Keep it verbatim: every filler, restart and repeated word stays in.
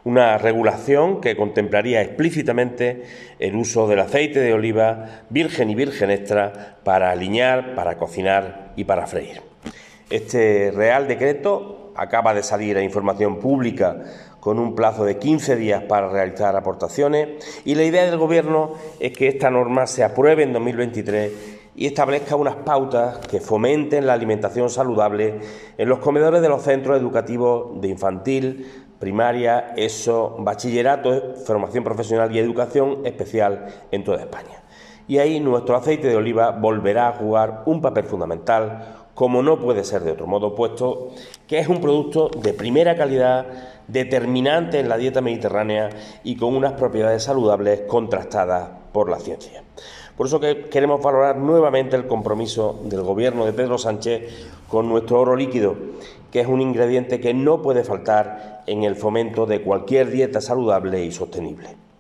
Una regulación que contemplaría explícitamente el uso del aceite de oliva virgen y virgen extra para aliñar, para cocinar y para freír. Este Real Decreto acaba de salir a información pública con un plazo de quince días para realizar aportaciones, y la idea del Gobierno es que esta norma se apruebe en dos mil veintitrés y establezca unas pautas que fomenten la alimentación saludable en los comedores de los centros educativos de infantil, primaria, ESO, bachillerato, formación profesional y educación especial en toda España. Y ahí nuestro aceite de oliva volverá a jugar un papel fundamental, como no puede ser de otro modo, puesto que es un producto de primera calidad, determinante en la dieta mediterránea y con unas propiedades saludables contrastadas por la ciencia. Por eso que queremos valorar nuevamente el compromiso del Gobierno de Pedro Sánchez con nuestro oro líquido, que es un ingrediente que no puede faltar en el fomento de cualquier dieta saludable y sostenible.